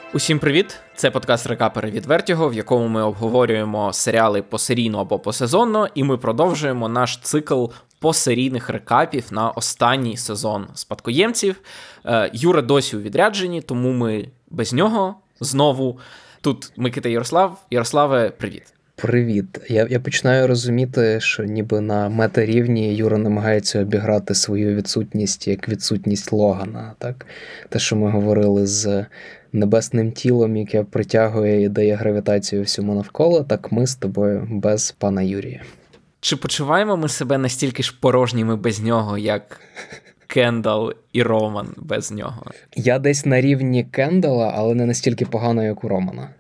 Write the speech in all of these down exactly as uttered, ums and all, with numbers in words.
Усім привіт! Це подкаст «Рекапери від Вертіго», в якому ми обговорюємо серіали посерійно або посезонно, і ми продовжуємо наш цикл посерійних рекапів на останній сезон «Спадкоємців». Юра досі у відрядженні, тому ми без нього знову. Тут Микита і Ярослав. Ярославе, привіт! Привіт. Я, я починаю розуміти, що ніби на мета-рівні Юра намагається обіграти свою відсутність як відсутність Логана. Так? Те, що ми говорили з небесним тілом, яке притягує і дає гравітацію всьому навколо, так ми з тобою без пана Юрія. Чи почуваємо ми себе настільки ж порожніми без нього, як Кендал і Роман без нього? Я десь на рівні Кендала, але не настільки погано, як у Романа.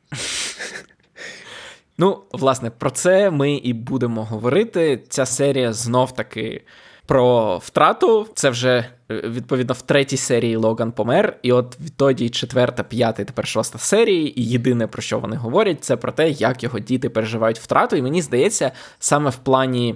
Ну, власне, про це ми і будемо говорити. Ця серія знов-таки про втрату. Це вже, відповідно, в третій серії Логан помер, і от відтоді четверта, п'ята, тепер шоста серії, і єдине, про що вони говорять, це про те, як його діти переживають втрату. І мені здається, саме в плані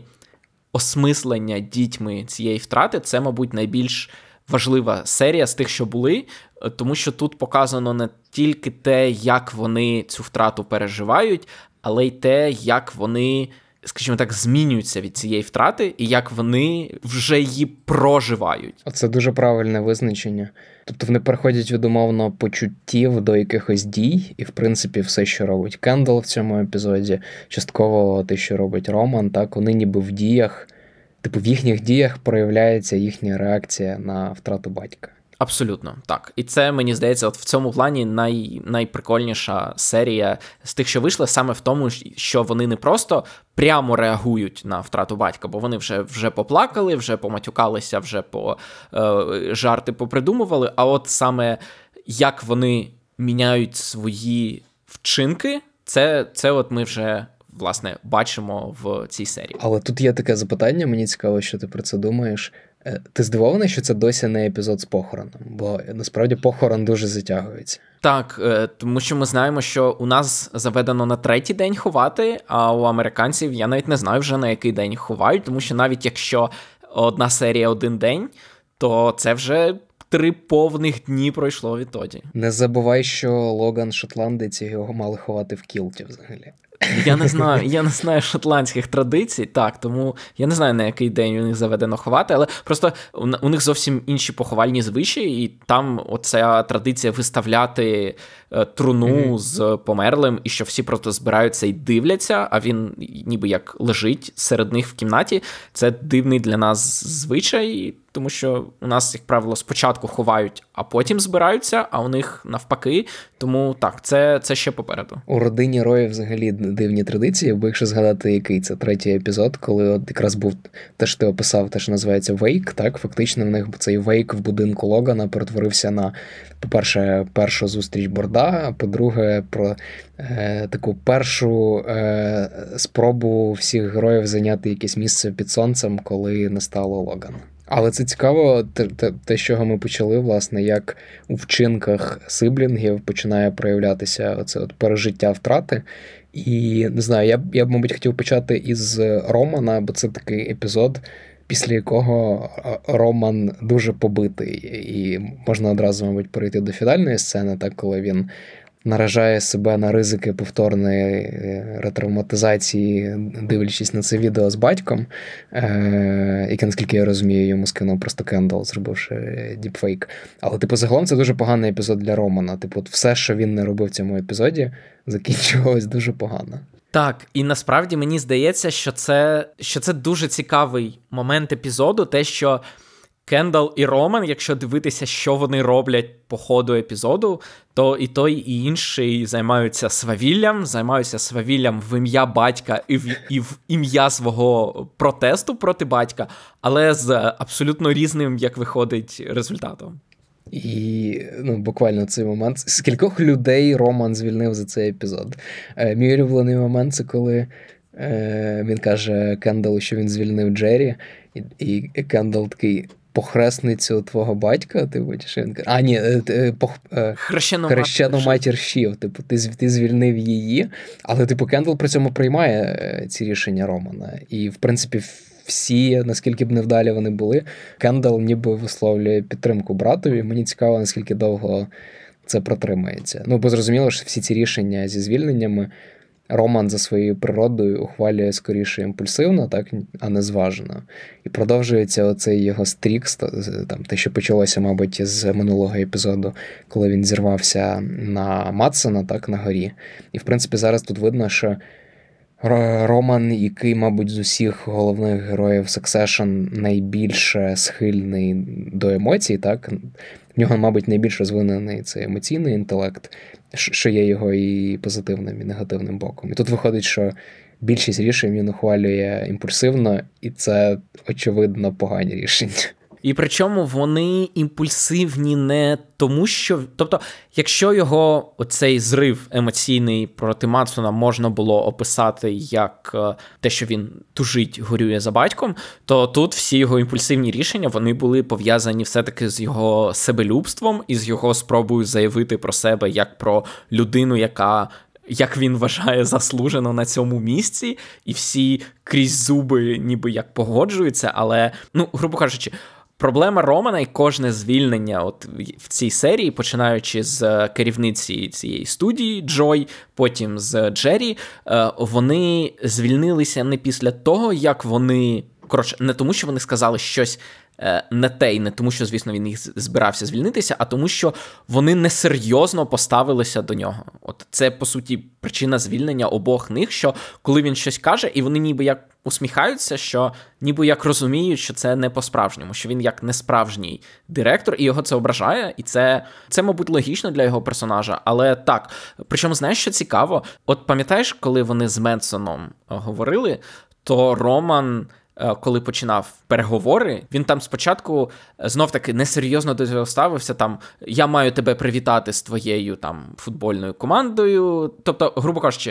осмислення дітьми цієї втрати, це, мабуть, найбільш важлива серія з тих, що були, тому що тут показано не тільки те, як вони цю втрату переживають, але й те, як вони, скажімо так, змінюються від цієї втрати, і як вони вже її проживають. Це дуже правильне визначення. Тобто вони переходять від умовно почуттів до якихось дій, і, в принципі, все, що робить Кендал в цьому епізоді, частково те, що робить Роман, так, вони ніби в діях, типу в їхніх діях проявляється їхня реакція на втрату батька. Абсолютно, так. І це, мені здається, от в цьому плані най, найприкольніша серія з тих, що вийшла, саме в тому, що вони не просто прямо реагують на втрату батька, бо вони вже, вже поплакали, вже поматюкалися, вже по е, жарти попридумували, а от саме як вони міняють свої вчинки, це, це от ми вже, власне, бачимо в цій серії. Але тут є таке запитання, мені цікаво, що ти про це думаєш. Ти здивований, що це досі не епізод з похороном? Бо, насправді, похорон дуже затягується. Так, тому що ми знаємо, що у нас заведено на третій день ховати, а у американців, я навіть не знаю вже на який день ховають, тому що навіть якщо одна серія один день, то це вже три повних дні пройшло відтоді. Не забувай, що Логан шотландець, і його мали ховати в кілті взагалі. Я не знаю, я не знаю шотландських традицій, так, тому я не знаю, на який день у них заведено ховати, але просто у них зовсім інші поховальні звичаї, і там оця традиція виставляти труну mm-hmm. з померлим, і що всі просто збираються і дивляться, а він ніби як лежить серед них в кімнаті. Це дивний для нас звичай, тому що у нас, як правило, спочатку ховають, а потім збираються, а у них навпаки. Тому так, це, це ще попереду. У родині Роя взагалі дивні традиції, бо якщо згадати, який це третій епізод, коли от якраз був те, що ти описав, те, що називається вейк, так, фактично в них цей вейк в будинку Логана перетворився на, по-перше, першу зустріч Борда, а по-друге, про е, таку першу е, спробу всіх героїв зайняти якесь місце під сонцем, коли не стало Логана. Але це цікаво, те, те, те, з чого ми почали, власне, як у вчинках сиблінгів починає проявлятися оце от пережиття втрати. І, не знаю, я б, я б, мабуть, хотів почати із Романа, бо це такий епізод, після якого Роман дуже побитий. І можна одразу, мабуть, перейти до фінальної сцени, так, коли він наражає себе на ризики повторної ретравматизації, дивлячись на це відео з батьком, е- яке, наскільки я розумію, йому скинув просто Кендал, зробивши діпфейк. Але, типу, загалом це дуже поганий епізод для Романа. Типу, от все, що він не робив в цьому епізоді, закінчувалось дуже погано. Так, і насправді мені здається, що це, що це дуже цікавий момент епізоду, те, що Кендал і Роман, якщо дивитися, що вони роблять по ходу епізоду, то і той, і інший займаються свавіллям, займаються свавіллям в ім'я батька і в, і в ім'я свого протесту проти батька, але з абсолютно різним, як виходить, результатом. І, ну, буквально цей момент. Скількох людей Роман звільнив за цей епізод? Е, мій улюблений момент – це коли е, він каже Кендалу, що він звільнив Джері, і, і Кендал такий: похресницю твого батька, ти будеш, він каже, а ні, пох... хрещену, хрещену матір Шів, типу, ти, ти звільнив її, але, типу, Кендал при цьому приймає ці рішення Романа, і, в принципі, всі, наскільки б невдалі вони були, Кендал ніби висловлює підтримку братові. Мені цікаво, наскільки довго це протримається. Ну, бо зрозуміло, що всі ці рішення зі звільненнями Роман за своєю природою ухвалює скоріше імпульсивно, так, а не зважено. І продовжується оцей його стрік, там, те, що почалося, мабуть, з минулого епізоду, коли він зірвався на Матсона, так, на горі. І, в принципі, зараз тут видно, що Роман, який, мабуть, з усіх головних героїв Succession найбільше схильний до емоцій, так, в нього, мабуть, найбільш розвинений цей емоційний інтелект, що є його і позитивним, і негативним боком. І тут виходить, що більшість рішень він ухвалює імпульсивно, і це, очевидно, погані рішення. І причому вони імпульсивні не тому, що... Тобто, якщо його оцей зрив емоційний проти Матсона можна було описати як те, що він тужить, горює за батьком, то тут всі його імпульсивні рішення, вони були пов'язані все-таки з його себелюбством і з його спробою заявити про себе як про людину, яка... як він вважає, заслужено на цьому місці, і всі крізь зуби ніби як погоджуються, але, ну, грубо кажучи, проблема Романа і кожне звільнення от в цій серії, починаючи з керівниці цієї студії Джой, потім з Джері, вони звільнилися не після того, як вони... Коротше, не тому, що вони сказали щось не те, і не тому, що, звісно, він їх збирався звільнитися, а тому, що вони несерйозно поставилися до нього. От це, по суті, причина звільнення обох них, що коли він щось каже, і вони ніби як усміхаються, що ніби як розуміють, що це не по-справжньому, що він як несправжній директор, і його це ображає, і це, це, мабуть, логічно для його персонажа, але так. Причому, знаєш, що цікаво? От пам'ятаєш, коли вони з Менсоном говорили, то Роман... коли починав переговори, він там спочатку знов-таки несерйозно до цього ставився, там, я маю тебе привітати з твоєю там футбольною командою. Тобто, грубо кажучи,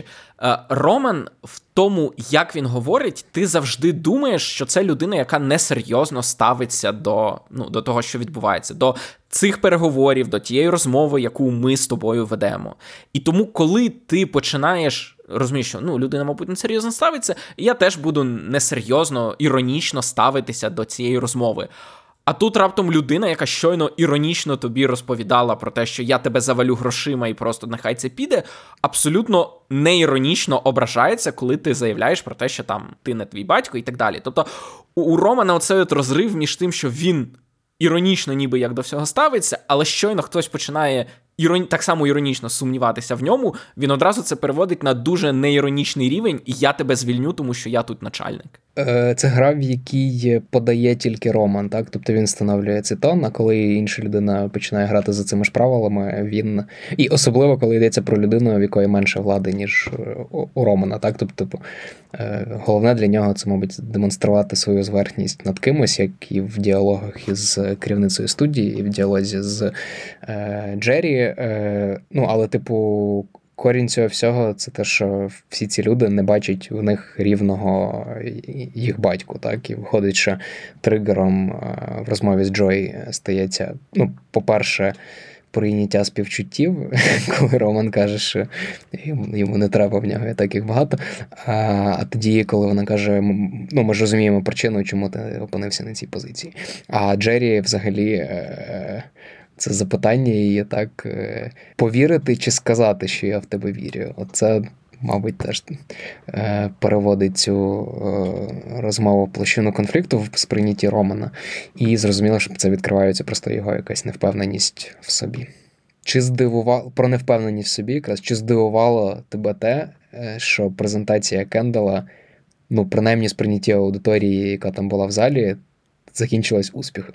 Роман в тому, як він говорить, ти завжди думаєш, що це людина, яка несерйозно ставиться до, ну, до того, що відбувається, до цих переговорів, до тієї розмови, яку ми з тобою ведемо. І тому, коли ти починаєш розумієш, що ну, людина, мабуть, несерйозно ставиться, і я теж буду несерйозно, іронічно ставитися до цієї розмови. А тут раптом людина, яка щойно іронічно тобі розповідала про те, що я тебе завалю грошима і просто нехай це піде, абсолютно неіронічно ображається, коли ти заявляєш про те, що там ти не твій батько і так далі. Тобто у Романа оцей от розрив між тим, що він іронічно ніби як до всього ставиться, але щойно хтось починає Іроні... так само іронічно сумніватися в ньому, він одразу це переводить на дуже неіронічний рівень, і я тебе звільню, тому що я тут начальник. Це гра, в якій подає тільки Роман, так? Тобто він встановлює цей тон, а коли інша людина починає грати за цими ж правилами, він... І особливо, коли йдеться про людину, в якої менше влади, ніж у Романа, так? Тобто головне для нього це, мабуть, демонструвати свою зверхність над кимось, як і в діалогах із керівницею студії, і в діалозі з Джері. Ну, але, типу, корінь цього всього – це те, що всі ці люди не бачать в них рівного їх батьку, так? І виходить, що тригером в розмові з Джой стається, ну, по-перше, прийняття співчуттів, коли Роман каже, що йому не треба в нього, і так їх багато. А, а тоді, коли вона каже, ну, ми ж розуміємо причину, чому ти опинився на цій позиції. А Джері взагалі... Це запитання її так повірити чи сказати, що я в тебе вірю. Оце, мабуть, теж переводить цю розмову в площину конфлікту в сприйнятті Романа. І зрозуміло, що це відкривається просто його якась невпевненість в собі. Чи здивувало, про невпевненість в собі якраз, чи здивувало тебе те, що презентація Кендала, ну, принаймні сприйняття аудиторії, яка там була в залі, закінчилась успіхом?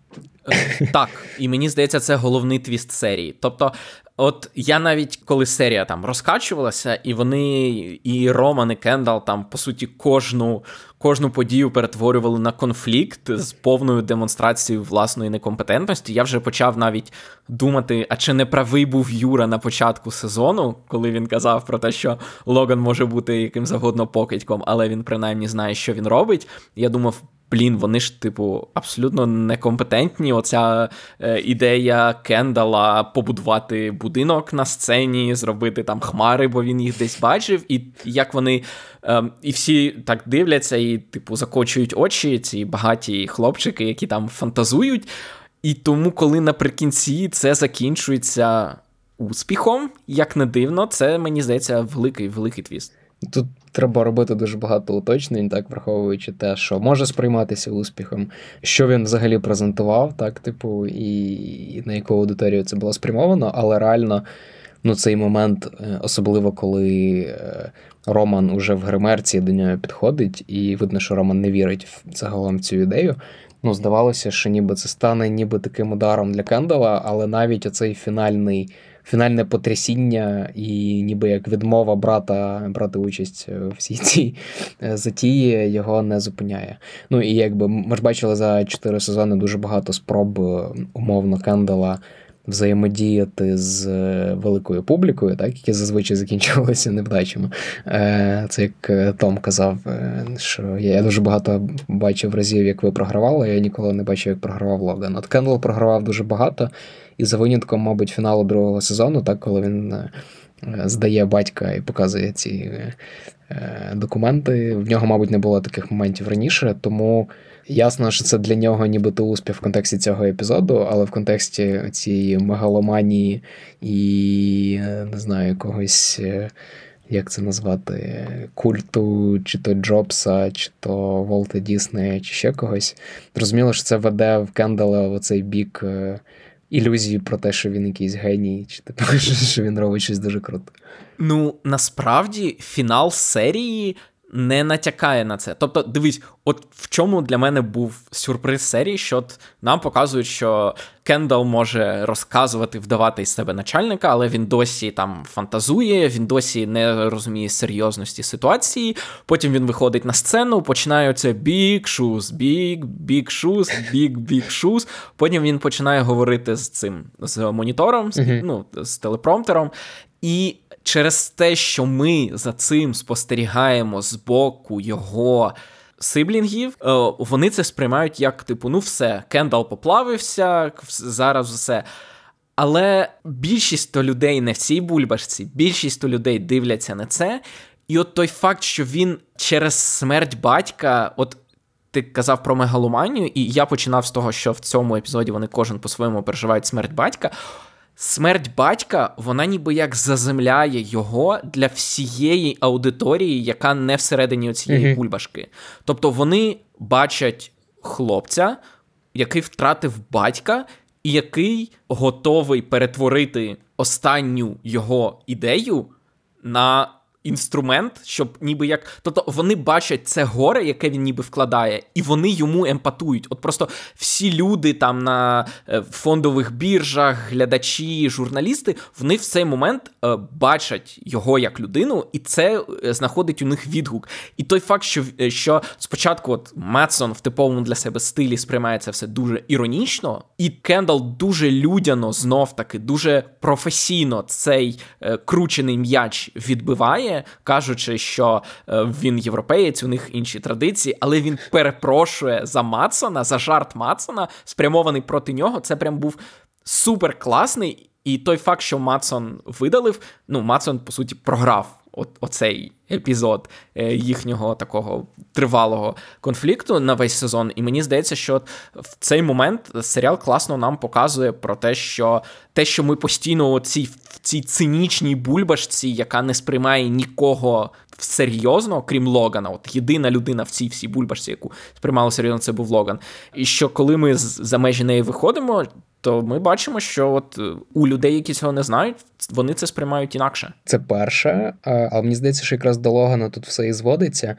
Так, і мені здається, це головний твіст серії. Тобто, от я навіть, коли серія там розкачувалася, і вони, і Роман, і Кендал там, по суті, кожну, кожну подію перетворювали на конфлікт з повною демонстрацією власної некомпетентності, я вже почав навіть думати, а чи не правий був Юра на початку сезону, коли він казав про те, що Логан може бути яким завгодно покидьком, але він принаймні знає, що він робить. Я думав, блін, вони ж, типу, абсолютно некомпетентні. Оця е, ідея Кендала побудувати будинок на сцені, зробити там хмари, бо він їх десь бачив, і як вони, е, і всі так дивляться і, типу, закочують очі, ці багаті хлопчики, які там фантазують. І тому, коли наприкінці це закінчується успіхом, як не дивно, це, мені здається, великий-великий твіст. Тут треба робити дуже багато уточнень, так, враховуючи те, що може сприйматися успіхом, що він взагалі презентував, так, типу, і, і на яку аудиторію це було спрямовано, але реально, ну, цей момент, особливо коли Роман уже в гримерці до нього підходить, і видно, що Роман не вірить в загалом цю ідею, ну, здавалося, що ніби це стане ніби таким ударом для Кендала, але навіть оцей фінальний фінальне потрясіння і ніби як відмова брата брати участь в всій цій затії його не зупиняє. Ну і якби ми ж бачили за чотири сезони дуже багато спроб умовно Кендала взаємодіяти з великою публікою, так, які зазвичай закінчувалися невдачами. Це як Том казав, що я дуже багато бачив разів, як ви програвали, я ніколи не бачив, як програвав Логан. От Кендал програвав дуже багато, і за винятком, мабуть, фіналу другого сезону, так, коли він здає батька і показує ці документи, в нього, мабуть, не було таких моментів раніше, тому ясно, що це для нього нібито успіх в контексті цього епізоду, але в контексті цієї мегаломанії і, не знаю, якогось, як це назвати, культу, чи то Джобса, чи то Волта Діснея, чи ще когось. Зрозуміло, що це веде в Кендала в оцей бік ілюзії про те, що він якийсь геній, чи типу, що він робить щось дуже круто. Ну, насправді, фінал серії не натякає на це. Тобто, дивись, от в чому для мене був сюрприз серії, що от нам показують, що Кендал може розказувати, вдавати із себе начальника, але він досі там фантазує, він досі не розуміє серйозності ситуації. Потім він виходить на сцену, починає оце big shoes, big, big shoes, big, big shoes. Потім він починає говорити з цим, з монітором, mm-hmm. ну, з телепромптером. І через те, що ми за цим спостерігаємо з боку його сиблінгів, вони це сприймають як, типу, ну все, Кендал поплавився, зараз все. Але більшість то людей не в цій бульбашці, більшість то людей дивляться на це. І от той факт, що він через смерть батька, от ти казав про мегаломанію, і я починав з того, що в цьому епізоді вони кожен по-своєму переживають смерть батька. Смерть батька, вона ніби як заземляє його для всієї аудиторії, яка не всередині цієї mm-hmm. бульбашки. Тобто вони бачать хлопця, який втратив батька, і який готовий перетворити останню його ідею на інструмент, щоб ніби як... Тобто вони бачать це горе, яке він ніби вкладає, і вони йому емпатують. От просто всі люди там на фондових біржах, глядачі, журналісти, вони в цей момент е, бачать його як людину, і це знаходить у них відгук. І той факт, що, що спочатку от Мадсон в типовому для себе стилі сприймає це все дуже іронічно, і Кендал дуже людяно, знов-таки, дуже професійно цей е, кручений м'яч відбиває, кажучи, що він європеєць, у них інші традиції, але він перепрошує за Мадсона, за жарт Мадсона, спрямований проти нього. Це прям був супер класний. І той факт, що Мадсон видалив, ну, Мадсон, по суті, програв от, оцей епізод їхнього такого тривалого конфлікту на весь сезон. І мені здається, що в цей момент серіал класно нам показує про те, що те, що ми постійно у цій, в цій цинічній бульбашці, яка не сприймає нікого серйозно, крім Логана. От єдина людина в цій всій бульбашці, яку сприймали серйозно, це був Логан. І що коли ми за межі неї виходимо, то ми бачимо, що от у людей, які цього не знають, вони це сприймають інакше. Це перше, але мені здається, що якраз до Логана тут все і зводиться,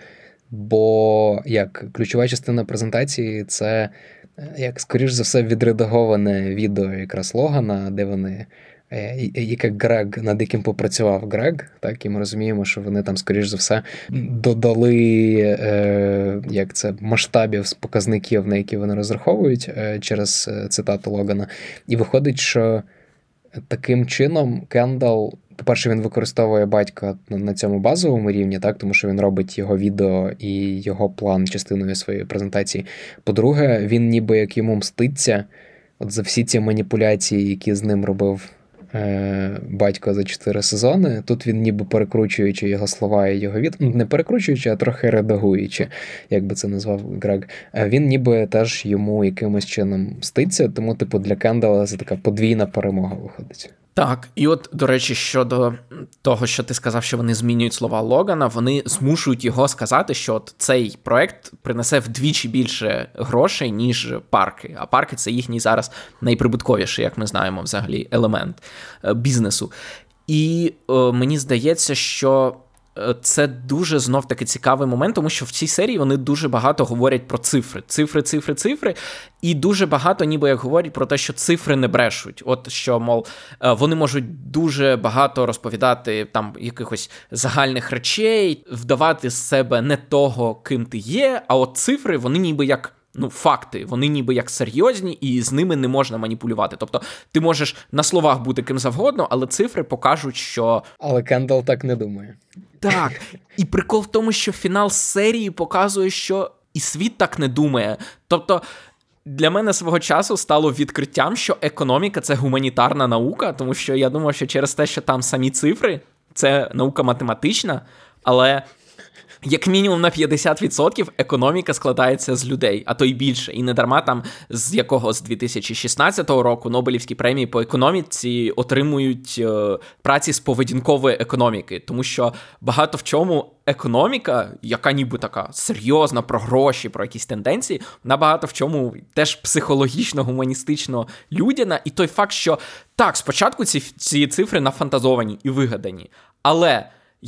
бо як ключова частина презентації – це, як скоріш за все, відредаговане відео якраз Логана, де вони, яке Грег, над яким попрацював Грег, так, і ми розуміємо, що вони там, скоріш за все, додали е, як це, масштабів з показників, на які вони розраховують е, через цитату Логана. І виходить, що таким чином Кендал, по-перше, він використовує батька на цьому базовому рівні, так, тому що він робить його відео і його план частиною своєї презентації. По-друге, він ніби як йому мститься от за всі ці маніпуляції, які з ним робив е, батько за чотири сезони. Тут він ніби перекручуючи його слова і його від... не перекручуючи, а трохи редагуючи, як би це назвав Грег. Він ніби теж йому якимось чином мститься, тому, типу, для Кендала це така подвійна перемога виходить. Так, і от, до речі, щодо того, що ти сказав, що вони змінюють слова Логана, вони змушують його сказати, що от цей проект принесе вдвічі більше грошей, ніж парки. А парки – це їхній зараз найприбутковіший, як ми знаємо, взагалі, елемент бізнесу. І о, мені здається, що це дуже знов-таки цікавий момент, тому що в цій серії вони дуже багато говорять про цифри. Цифри, цифри, цифри. І дуже багато ніби як говорять про те, що цифри не брешуть. От що, мов, вони можуть дуже багато розповідати там якихось загальних речей, вдавати з себе не того, ким ти є, а от цифри, вони ніби як ну, факти, вони ніби як серйозні, і з ними не можна маніпулювати. Тобто ти можеш на словах бути ким завгодно, але цифри покажуть, що... Але Кендалл так не думає. Так, і прикол в тому, що фінал серії показує, що і світ так не думає. Тобто для мене свого часу стало відкриттям, що економіка – це гуманітарна наука, тому що я думав, що через те, що там самі цифри, це наука математична, але... Як мінімум на п'ятдесят відсотків економіка складається з людей, а то й більше. І не дарма там з якого з дві тисячі шістнадцятого року Нобелівські премії по економіці отримують е, праці з поведінкової економіки. Тому що багато в чому економіка, яка ніби така серйозна, про гроші, про якісь тенденції, вона багато в чому теж психологічно, гуманістично людяна. І той факт, що так, спочатку ці, ці цифри нафантазовані і вигадані. Але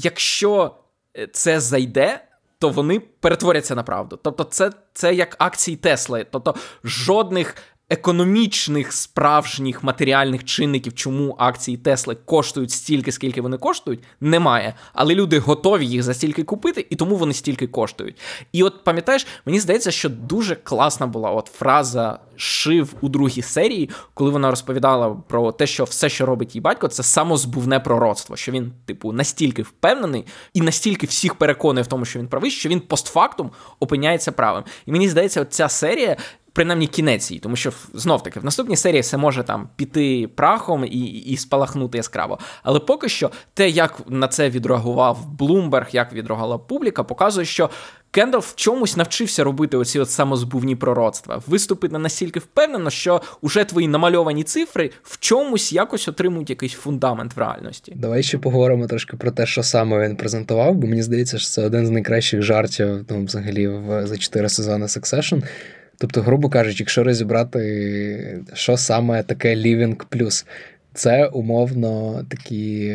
якщо це зайде, то вони перетворяться на правду. Тобто це, це як акції Тесли. Тобто жодних економічних, справжніх, матеріальних чинників, чому акції Тесли коштують стільки, скільки вони коштують, немає. Але люди готові їх за стільки купити, і тому вони стільки коштують. І от, пам'ятаєш, мені здається, що дуже класна була от фраза Шив у другій серії, коли вона розповідала про те, що все, що робить її батько, це самозбувне пророцтво, що він, типу, настільки впевнений і настільки всіх переконує в тому, що він правий, що він постфактум опиняється правим. І мені здається, от ця серія, принаймні кінець її, тому що, знов-таки, в наступній серії все може там піти прахом і, і спалахнути яскраво. Але поки що те, як на це відреагував Блумберг, як відреагувала публіка, показує, що Кендалл в чомусь навчився робити оці от самозбувні пророцтва. Виступити настільки впевнено, що уже твої намальовані цифри в чомусь якось отримують якийсь фундамент в реальності. Давай ще поговоримо трошки про те, що саме він презентував, бо мені здається, що це один з найкращих жартів, ну, взагалі, в, за чотири сезони Succession. Тобто, грубо кажучи, якщо розібрати, що саме таке Living Plus, це умовно такі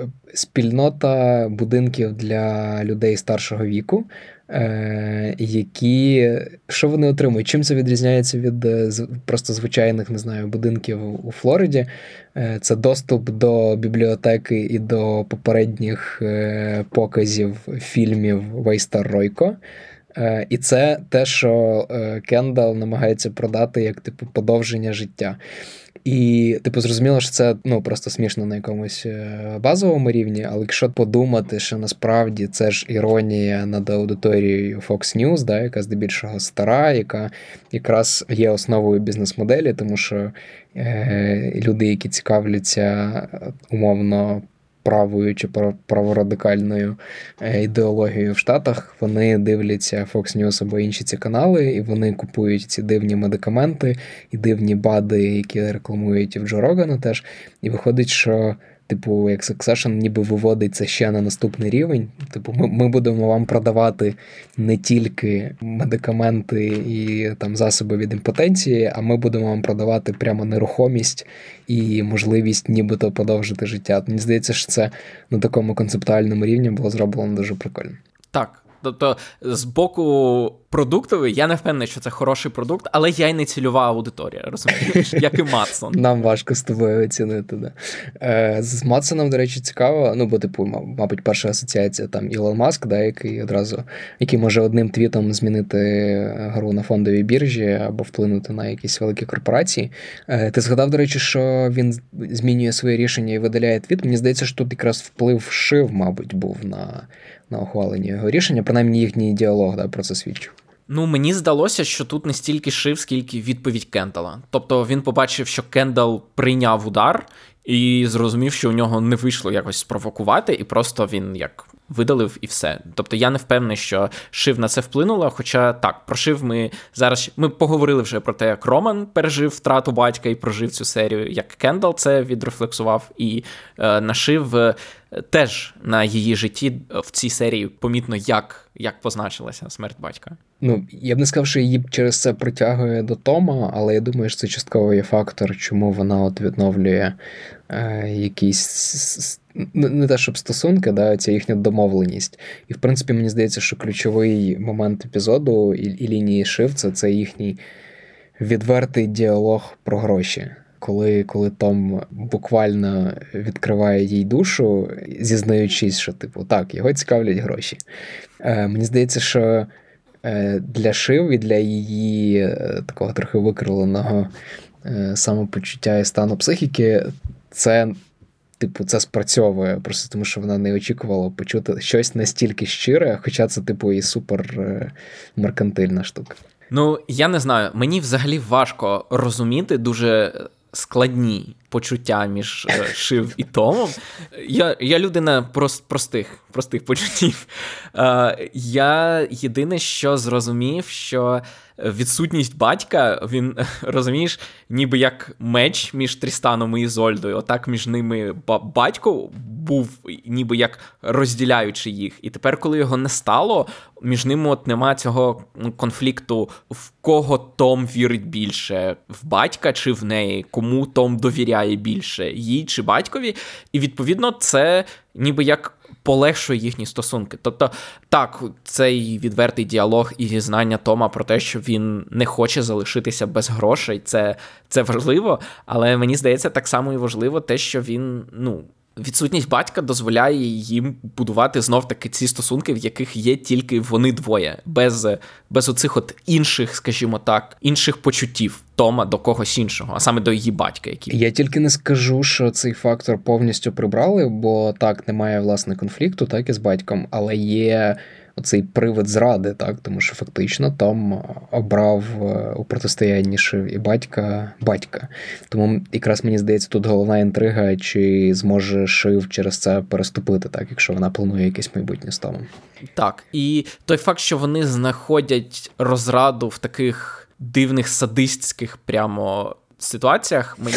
спільнота будинків для людей старшого віку, які, що вони отримують? Чим це відрізняється від просто звичайних, не знаю, будинків у Флориді? Це доступ до бібліотеки і до попередніх показів фільмів Вейстар Ройко. І це те, що Кендалл намагається продати як, типу, подовження життя. І, типу, зрозуміло, що це, ну, просто смішно на якомусь базовому рівні, але якщо подумати, що насправді це ж іронія над аудиторією Fox News, да, яка здебільшого стара, яка якраз є основою бізнес-моделі, тому що е, люди, які цікавляться умовно правою чи праворадикальною ідеологією в Штатах, вони дивляться Fox News або інші ці канали, і вони купують ці дивні медикаменти і дивні БАДи, які рекламують і в Джо Рогана теж. І виходить, що типу, як Succession ніби виводить це ще на наступний рівень. Типу, ми, ми будемо вам продавати не тільки медикаменти і там засоби від імпотенції, а ми будемо вам продавати прямо нерухомість і можливість нібито подовжити життя. Мені здається, що це на такому концептуальному рівні було зроблено дуже прикольно. Так. Тобто, з боку продуктовий, я не впевнений, що це хороший продукт, але я й не цільова аудиторія, розумієш, як і Матсон. Нам важко з тобою оцінити, да. З Матсоном, до речі, цікаво, ну, бо, типу, мабуть, перша асоціація там Ілон Маск, да, який одразу, який може одним твітом змінити гру на фондовій біржі або вплинути на якісь великі корпорації. Ти згадав, до речі, що він змінює своє рішення і видаляє твіт. Мені здається, що тут якраз вплив Шив, мабуть, був на... на ухвалення його рішення, принаймні їхній діалог, да, про це свідчив. Ну, мені здалося, що тут не стільки Шив, скільки відповідь Кендалла. Тобто він побачив, що Кендалл прийняв удар і зрозумів, що у нього не вийшло якось спровокувати, і просто він як видалив і все. Тобто я не впевнений, що Шив на це вплинула, хоча так, про Шив ми зараз, ми поговорили вже про те, як Роман пережив втрату батька і прожив цю серію, як Кендал це відрефлексував, і е, на Шив е, теж на її житті в цій серії помітно, як, як позначилася смерть батька. Ну, я б не сказав, що її через це притягує до Тома, але я думаю, що це частково є фактор, чому вона от відновлює е, якісь, не те, щоб стосунки, да, це їхня домовленість. І, в принципі, мені здається, що ключовий момент епізоду і, і лінії Шив – це, це їхній відвертий діалог про гроші. Коли, коли Том буквально відкриває їй душу, зізнаючись, що, типу, так, його цікавлять гроші. Е, мені здається, що е, для Шив і для її е, такого трохи викривленого е, самопочуття і стану психіки, це, типу, це спрацьовує, просто тому що вона не очікувала почути щось настільки щире, хоча це, типу, і супер е, меркантильна штука. Ну, я не знаю, мені взагалі важко розуміти дуже складні почуття між Шив і Томом. Я, я людина прост, простих, простих почуттів. Е, я єдине, що зрозумів, що відсутність батька, він, розумієш, ніби як меч між Трістаном і Ізольдою, отак між ними батько був ніби як розділяючи їх. І тепер, коли його не стало, між ними от нема цього конфлікту, в кого Том вірить більше, в батька чи в неї, кому Том довіряє більше, їй чи батькові. І, відповідно, це ніби як полегшує їхні стосунки. Тобто, так, цей відвертий діалог і зізнання Тома про те, що він не хоче залишитися без грошей, це, це важливо, але мені здається, так само і важливо те, що він, ну, відсутність батька дозволяє їм будувати знов-таки ці стосунки, в яких є тільки вони двоє, без, без оцих от інших, скажімо так, інших почуттів Тома до когось іншого, а саме до її батька. Який... Я тільки не скажу, що цей фактор повністю прибрали, бо так, немає, власне, конфлікту, так, із батьком, але є оцей привид зради, так, тому що фактично Том обрав у протистоянні Шив і батька батька. Тому якраз мені здається, тут головна інтрига, чи зможе Шив через це переступити, так, якщо вона планує якесь майбутнє з Томом. Так, і той факт, що вони знаходять розраду в таких дивних садистських прямо ситуаціях, мені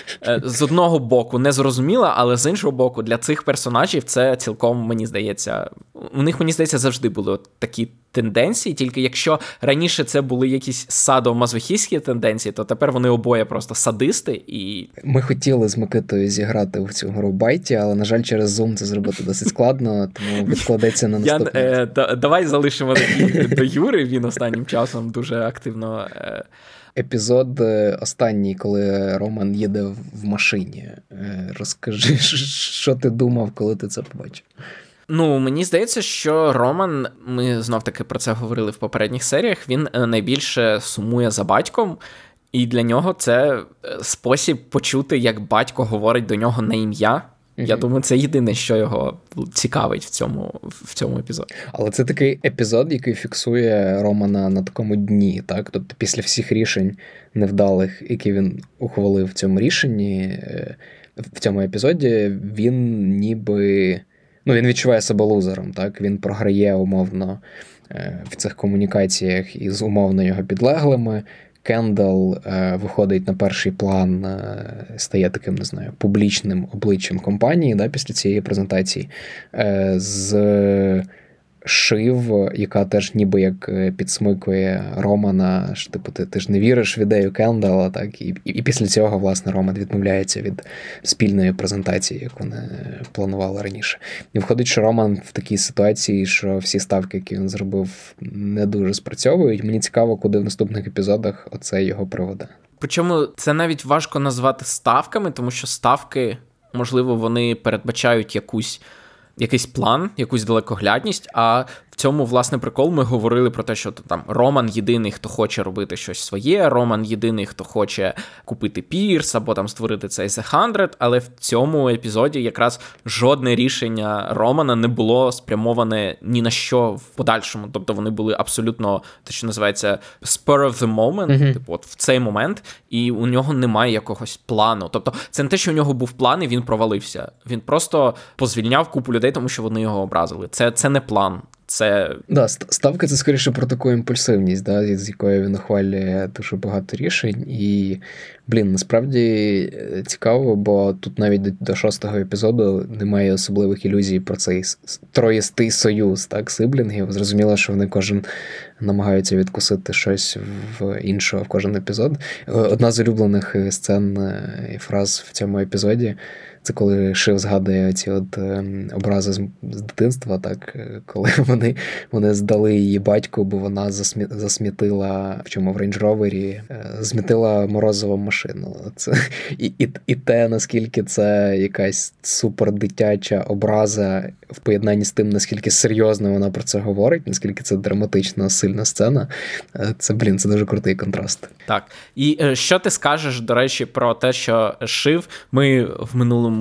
з одного боку не зрозуміло, але з іншого боку, для цих персонажів це цілком, мені здається, у них, мені здається, завжди були от такі тенденції, тільки якщо раніше це були якісь садо-мазохістські тенденції, то тепер вони обоє просто садисти і... Ми хотіли з Микитою зіграти в цю гру Байті, але, на жаль, через Zoom це зробити досить складно, тому відкладеться на наступний. Я, е, да, давай залишимо до Юри, він останнім часом дуже активно... Е... Епізод останній, коли Роман їде в машині. Розкажи, що ти думав, коли ти це побачив? Ну, мені здається, що Роман, ми знов-таки про це говорили в попередніх серіях, він найбільше сумує за батьком, і для нього це спосіб почути, як батько говорить до нього на ім'я. Я думаю, це єдине, що його цікавить в цьому, в цьому епізоді. Але це такий епізод, який фіксує Романа на такому дні, так? Тобто після всіх рішень невдалих, які він ухвалив в цьому рішенні, в цьому епізоді, він ніби... Ну, він відчуває себе лузером, так? Він програє умовно в цих комунікаціях із умовно його підлеглими. Кендал е, виходить на перший план, е, стає таким, не знаю, публічним обличчям компанії, да, після цієї презентації, е, з Шив, яка теж ніби як підсмикує Романа, що, типу, ти, ти ж не віриш в ідею Кендала, так, і, і, і після цього, власне, Роман відмовляється від спільної презентації, яку вони планували раніше. І виходить, що Роман в такій ситуації, що всі ставки, які він зробив, не дуже спрацьовують. Мені цікаво, куди в наступних епізодах оце його приведе. Причому це навіть важко назвати ставками, тому що ставки, можливо, вони передбачають якусь якийсь план, якусь далекоглядність, а в цьому, власне, прикол. Ми говорили про те, що там Роман єдиний, хто хоче робити щось своє, Роман єдиний, хто хоче купити Пірс або там створити цей The сто, але в цьому епізоді якраз жодне рішення Романа не було спрямоване ні на що в подальшому. Тобто вони були абсолютно, те, що називається spur of the moment, mm-hmm. типу от в цей момент, і у нього немає якогось плану. Тобто це не те, що у нього був план і він провалився. Він просто позвільняв купу людей, тому що вони його образили. Це, це не план. Це... Да, ставка – це скоріше про таку імпульсивність, да, з якою він ухвалює дуже багато рішень. І, блін, насправді цікаво, бо тут навіть до, до шостого епізоду немає особливих ілюзій про цей троїстий союз, так, сиблінгів. Зрозуміло, що вони кожен намагаються відкусити щось в іншого в кожен епізод. Одна з улюблених сцен і фраз в цьому епізоді – це коли Шив згадує ці от е, образи з, з дитинства, так, коли вони, вони здали її батьку, бо вона засмі, засмітила, в чому в Range Rover, е, змітила морозову машину. Це, і, і, і те, наскільки це якась супердитяча образа в поєднанні з тим, наскільки серйозно вона про це говорить, наскільки це драматична, сильна сцена, е, це, блін, це дуже крутий контраст. Так. І е, що ти скажеш, до речі, про те, що Шив, ми в минулому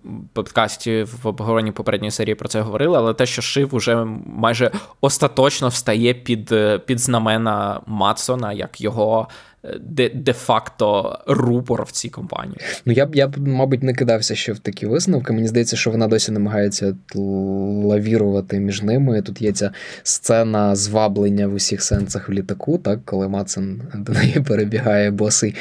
подкасті в обговоренні попередньої серії про це говорили, але те, що Шив уже майже остаточно встає під, під знамена Матсона, як його де, де-факто рупор в цій компанії. Ну, я б, я б, мабуть, не кидався ще в такі висновки. Мені здається, що вона досі намагається лавірувати між ними. Тут є ця сцена зваблення в усіх сенсах в літаку, так, коли Матсон до неї перебігає босий.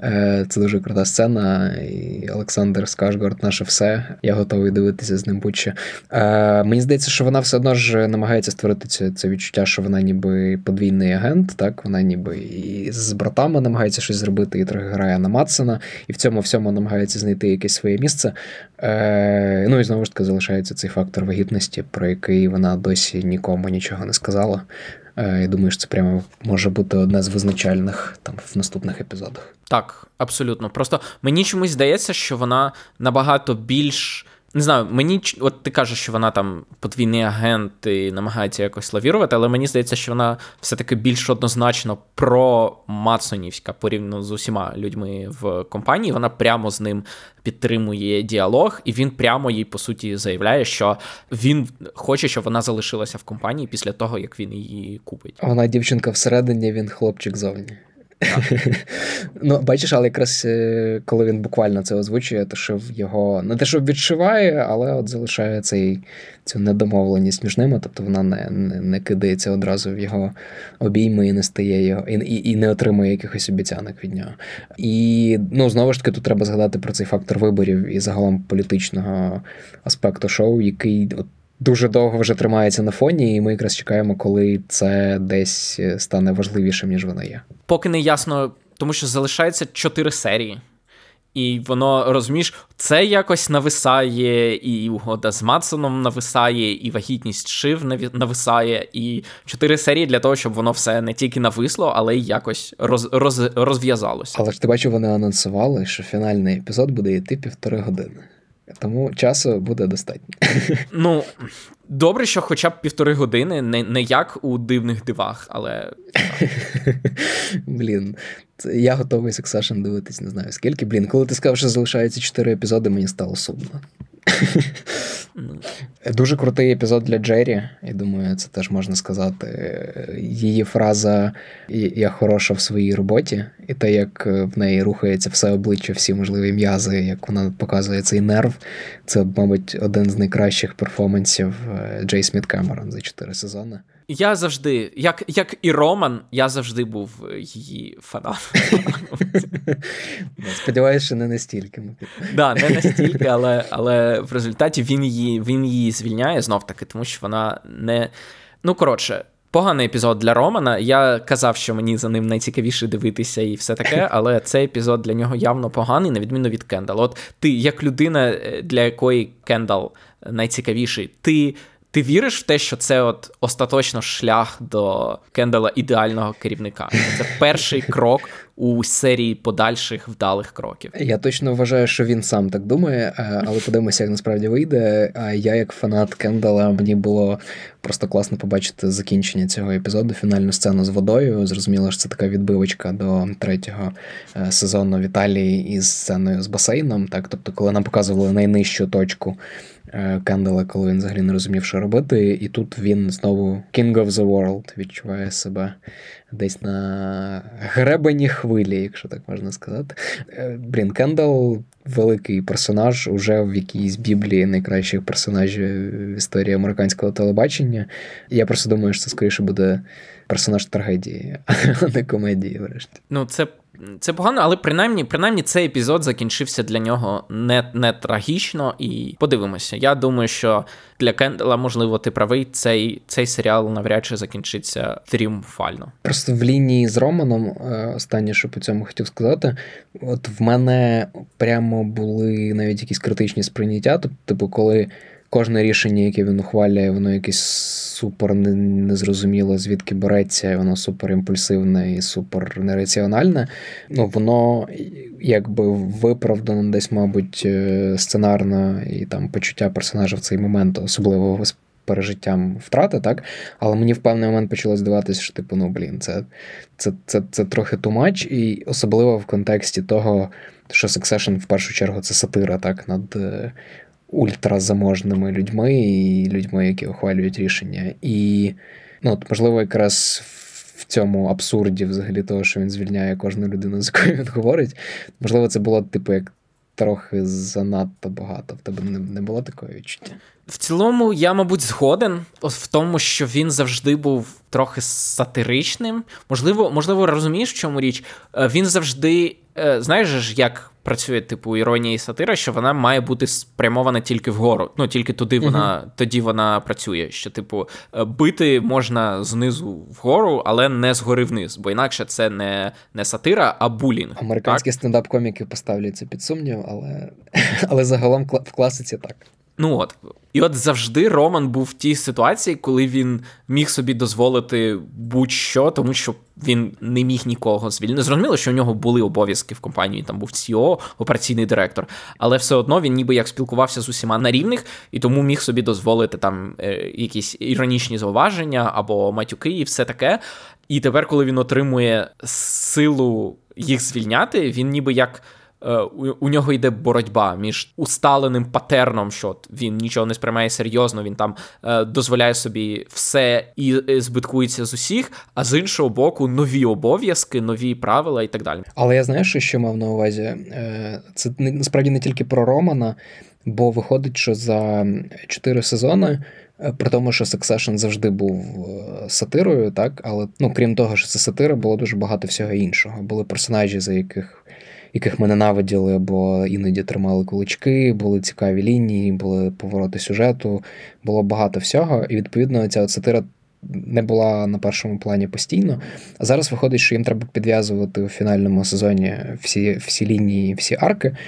Це дуже крута сцена. І Олександр Скарсгард наше все. Я готовий дивитися з ним будь-що. Мені здається, що вона все одно ж намагається створити це, це відчуття, що вона ніби подвійний агент, так, вона ніби і з братами намагається щось зробити, і трохи грає на Матсона, і в цьому всьому намагається знайти якесь своє місце. Е, ну і знову ж таки залишається цей фактор вагітності, про який вона досі нікому нічого не сказала. Е, я думаю, що це прямо може бути одне з визначальних там в наступних епізодах. Так, абсолютно. Просто мені чомусь здається, що вона набагато більш... Не знаю, мені, от ти кажеш, що вона там подвійний агент і намагається якось лавірувати, але мені здається, що вона все-таки більш однозначно про-матсонівська порівняно з усіма людьми в компанії. Вона прямо з ним підтримує діалог, і він прямо їй, по суті, заявляє, що він хоче, щоб вона залишилася в компанії після того, як він її купить. Вона дівчинка всередині, він хлопчик зовні. Ну, бачиш, але якраз коли він буквально це озвучує, то що його не те, що відшиває, але от залишає цей, цю недомовленість між ними, тобто вона не, не, не кидається одразу в його обійми і не стає його, і, і, і не отримує якихось обіцянок від нього. І, ну, знову ж таки, тут треба згадати про цей фактор виборів і загалом політичного аспекту шоу, який от дуже довго вже тримається на фоні, і ми якраз чекаємо, коли це десь стане важливішим, ніж воно є. Поки не ясно, тому що залишається чотири серії. І воно, розумієш, це якось нависає, і угода з Матсоном нависає, і вагітність Шив нависає, і чотири серії для того, щоб воно все не тільки нависло, але й якось роз, роз, розв'язалося. Але ж ти бачив, вони анонсували, що фінальний епізод буде йти півтори години. Тому часу буде достатньо. Ну, добре, що хоча б півтори години, не, не як у Дивних дивах, але... Блін, я готовий Succession дивитись, не знаю скільки. Блін, коли ти сказав, що залишається чотири епізоди, мені стало сумно. Дуже крутий епізод для Джері, я думаю, це теж можна сказати. Її фраза «я хороша в своїй роботі», і те, як в неї рухається все обличчя, всі можливі м'язи, як вона показує цей нерв, це, мабуть, один з найкращих перформансів Джей Сміт Кемерон за чотири сезони. Я завжди, як, як і Роман, я завжди був її фаном. Сподіваюся, що не настільки. Да, не настільки, але, але в результаті він її, він її звільняє знов-таки, тому що вона не... Ну, коротше, поганий епізод для Романа. Я казав, що мені за ним найцікавіше дивитися і все таке, але цей епізод для нього явно поганий, на відміну від Кендал. От ти, як людина, для якої Кендал найцікавіший, ти... ти віриш в те, що це от остаточно шлях до Кендала ідеального керівника? Це перший крок у серії подальших вдалих кроків. Я точно вважаю, що він сам так думає, але подивимося, як насправді вийде. А я, як фанат Кендала, мені було просто класно побачити закінчення цього епізоду, фінальну сцену з водою. Зрозуміло, що це така відбивочка до третього сезону в Італії із сценою з басейном. Так? Тобто, коли нам показували найнижчу точку Кендала, коли він взагалі не розумів, що робити, і тут він знову King of the World, відчуває себе десь на гребені хвилі, якщо так можна сказати. Блін, Кендал великий персонаж, уже в якійсь біблії найкращих персонажів в історії американського телебачення. Я просто думаю, що це скоріше буде персонаж трагедії, а не комедії, врешті. Ну, це Це погано, але принаймні, принаймні цей епізод закінчився для нього не, не трагічно, і подивимося. Я думаю, що для Кендала, можливо, ти правий, цей, цей серіал навряд чи закінчиться тріумфально. Просто в лінії з Романом, останнє, що по цьому хотів сказати, от в мене прямо були навіть якісь критичні сприйняття, типу, коли кожне рішення, яке він ухвалює, воно якесь супер незрозуміло, звідки береться, і воно супер імпульсивне і супер нераціональне. Ну, воно якби виправдано десь, мабуть, сценарно і там почуття персонажа в цей момент, особливо з пережиттям втрати, так? Але мені в певний момент почало здаватися, що типу, ну, блін, це, це, це, це трохи too much, і особливо в контексті того, що Succession в першу чергу це сатира, так, над ультразаможними людьми і людьми, які ухвалюють рішення. І, ну, от, можливо, якраз в цьому абсурді взагалі того, що він звільняє кожну людину, з якою він говорить, можливо, це було, типу, як трохи занадто багато. В тебе не, не було такого відчуття? В цілому, я, мабуть, згоден в тому, що він завжди був трохи сатиричним. Можливо, можливо, розумієш, в чому річ? Він завжди, знаєш ж, як працює, типу, іронія і сатира, що вона має бути спрямована тільки вгору. Ну, тільки туди вона, uh-huh. тоді вона працює. Що, типу, бити можна знизу вгору, але не згори вниз, бо інакше це не, не сатира, а булінг. Американські стендап-коміки поставлять це під сумнів, але, але загалом в класиці так. Ну от, і от завжди Роман був в тій ситуації, коли він міг собі дозволити будь-що, тому що він не міг нікого звільнити. Зрозуміло, що у нього були обов'язки в компанії, там був сі і о, операційний директор, але все одно він ніби як спілкувався з усіма на рівних, і тому міг собі дозволити там е, якісь іронічні зауваження або матюки і все таке. І тепер, коли він отримує силу їх звільняти, він ніби як у нього йде боротьба між усталеним патерном, що він нічого не сприймає серйозно, він там е, дозволяє собі все і збиткується з усіх, а з іншого боку нові обов'язки, нові правила і так далі. Але я знаю, що ще мав на увазі. Це насправді не тільки про Романа, бо виходить, що за чотири сезони, при тому, що Succession завжди був сатирою, так, але, ну, крім того, що це сатира, було дуже багато всього іншого. Були персонажі, за яких яких ми ненавиділи, або іноді тримали кулачки, були цікаві лінії, були повороти сюжету, було багато всього, і, відповідно, ця сатира не була на першому плані постійно. А зараз виходить, що їм треба підв'язувати у фінальному сезоні всі, всі лінії, всі арки,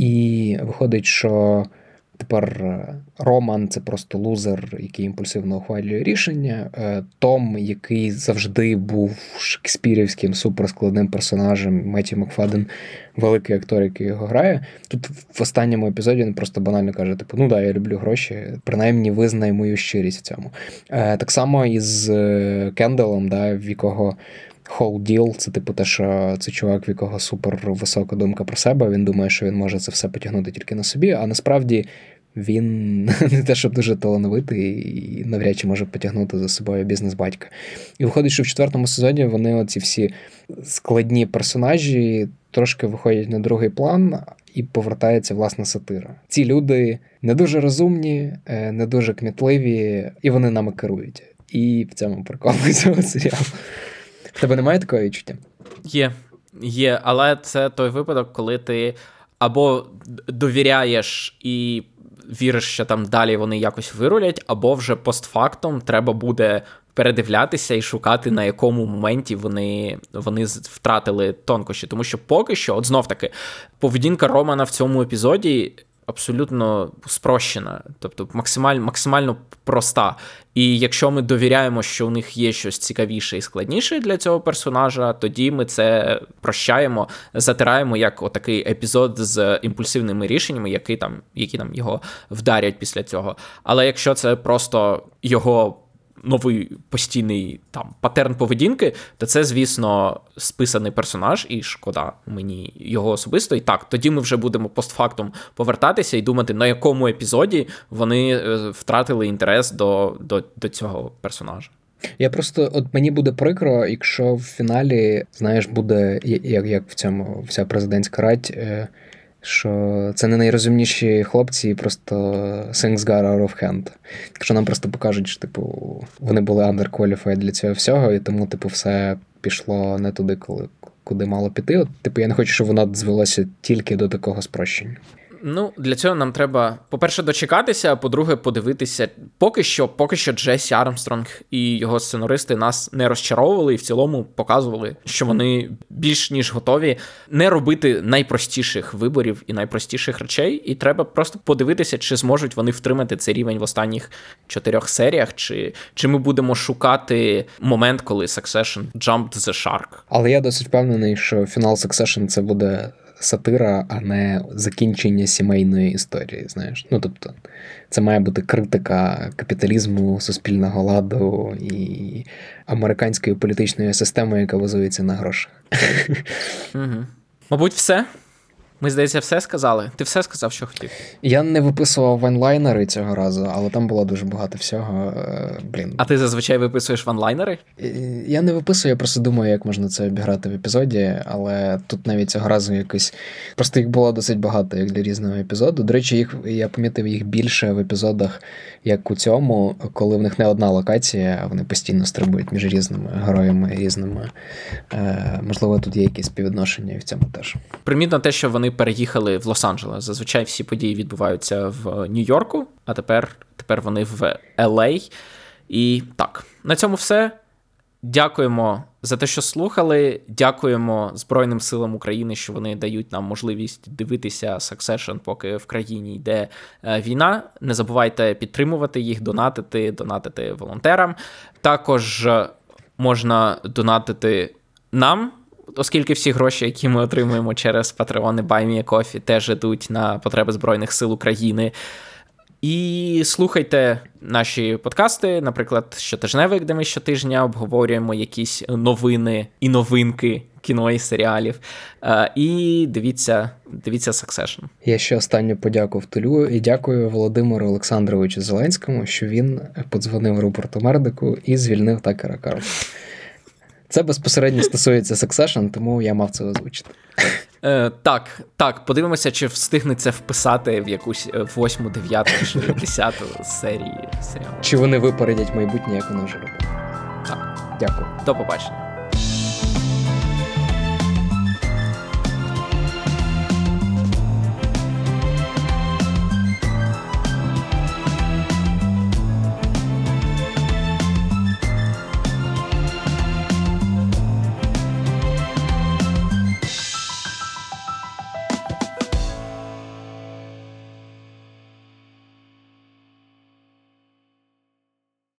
і виходить, що тепер Роман – це просто лузер, який імпульсивно ухвалює рішення. Том, який завжди був шекспірівським суперскладним персонажем, Меттью Макфаден, великий актор, який його грає. Тут в останньому епізоді він просто банально каже, типу, ну да, я люблю гроші, принаймні визнай мою щирість в цьому. Так само і з Кендалом, да, в якого whole deal, це типу те, що це чувак, в якого супер висока думка про себе, він думає, що він може це все потягнути тільки на собі, а насправді він не те, щоб дуже талановитий і навряд чи може потягнути за собою бізнес-батька. І виходить, що в четвертому сезоні вони оці всі складні персонажі трошки виходять на другий план і повертається власна сатира. Ці люди не дуже розумні, не дуже кмітливі, і вони нами керують. І в цьому прикол цього серіалу. В тебе немає такого відчуття? Є, є, але це той випадок, коли ти або довіряєш і віриш, що там далі вони якось вирулять, або вже постфактом треба буде передивлятися і шукати, на якому моменті вони, вони втратили тонкощі. Тому що поки що, от знов таки, поведінка Романа в цьому епізоді абсолютно спрощена, тобто максимально, максимально проста. І якщо ми довіряємо, що у них є щось цікавіше і складніше для цього персонажа, тоді ми це прощаємо, затираємо як отакий епізод з імпульсивними рішеннями, які там, які там його вдарять після цього. Але якщо це просто його новий постійний там патерн поведінки, то це, звісно, списаний персонаж, і шкода мені його особисто. І так, тоді ми вже будемо постфактум повертатися і думати, на якому епізоді вони втратили інтерес до, до, до цього персонажа. Я просто, от мені буде прикро, якщо в фіналі, знаєш, буде, як, як в цьому вся президентська радь, що це не найрозумніші хлопці, і просто things got out of hand. Якщо нам просто покажуть, що, типу, вони були underqualified для цього всього, і тому, типу, все пішло не туди, коли, куди мало піти. От, типу, я не хочу, щоб воно звелося тільки до такого спрощення. Ну, для цього нам треба, по-перше, дочекатися, а по-друге, подивитися. Поки що, поки що Джесі Армстронг і його сценаристи нас не розчаровували і в цілому показували, що вони більш ніж готові не робити найпростіших виборів і найпростіших речей, і треба просто подивитися, чи зможуть вони втримати цей рівень в останніх чотирьох серіях, чи, чи ми будемо шукати момент, коли Succession jumped the shark. Але я досить впевнений, що фінал Succession це буде сатира, а не закінчення сімейної історії, знаєш. Ну, тобто, це має бути критика капіталізму, суспільного ладу і американської політичної системи, яка базується на грошах. Угу. Мабуть, все? Ми, здається, все сказали? Ти все сказав, що хотів? Я не виписував ванлайнери цього разу, але там було дуже багато всього. Блін. А ти зазвичай виписуєш ванлайнери? Я не виписую, я просто думаю, як можна це обіграти в епізоді, але тут навіть цього разу якось... Просто їх було досить багато, як для різного епізоду. До речі, їх, я помітив їх більше в епізодах, як у цьому, коли в них не одна локація, а вони постійно стрибують між різними героями, різними... Е, можливо, тут є якісь співвідношення і в цьому теж. Примітно те, що вони переїхали в Лос-Анджелес. Зазвичай всі події відбуваються в Нью-Йорку, а тепер, тепер вони в Ел Ей. І так, на цьому все. Дякуємо за те, що слухали. Дякуємо Збройним силам України, що вони дають нам можливість дивитися Succession, поки в країні йде війна. Не забувайте підтримувати їх, донатити, донатити волонтерам. Також можна донатити нам, оскільки всі гроші, які ми отримуємо через Patreon і Buy Me a Coffee, теж йдуть на потреби Збройних сил України. І слухайте наші подкасти, наприклад, щотижневик, де ми щотижня обговорюємо якісь новини і новинки кіно і серіалів. І дивіться, дивіться Succession. Я ще останню подяку втулю і дякую Володимиру Олександровичу Зеленському, що він подзвонив Руперту Мердоку і звільнив Такера Карлсона. Це безпосередньо стосується Succession, тому я мав це озвучити. Е, так, так, подивимося, чи встигне це вписати в якусь восьму, дев'яту чи десяту серії серіалу. Чи вони випередять майбутнє, як воно вже робить. Так. Дякую. До побачення.